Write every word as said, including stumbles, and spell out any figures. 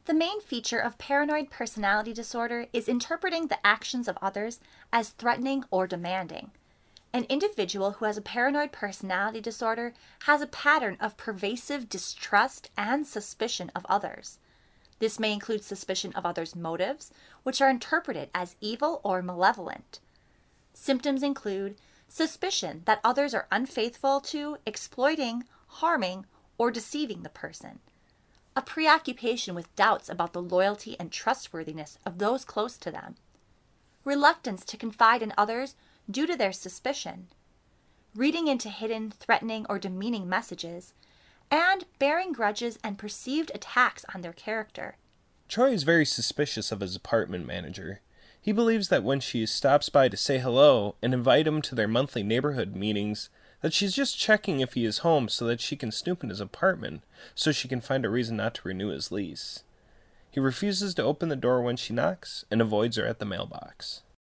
The main feature of paranoid personality disorder is interpreting the actions of others as threatening or demanding. An individual who has a paranoid personality disorder has a pattern of pervasive distrust and suspicion of others. This may include suspicion of others' motives, which are interpreted as evil or malevolent. Symptoms include suspicion that others are unfaithful to, exploiting, harming, or deceiving the person. A preoccupation with doubts about the loyalty and trustworthiness of those close to them. Reluctance to confide in others due to their suspicion. Reading into hidden, threatening, or demeaning messages, and bearing grudges and perceived attacks on their character. Troy is very suspicious of his apartment manager. He believes that when she stops by to say hello and invite him to their monthly neighborhood meetings, that she's just checking if he is home so that she can snoop in his apartment, so she can find a reason not to renew his lease. He refuses to open the door when she knocks and avoids her at the mailbox.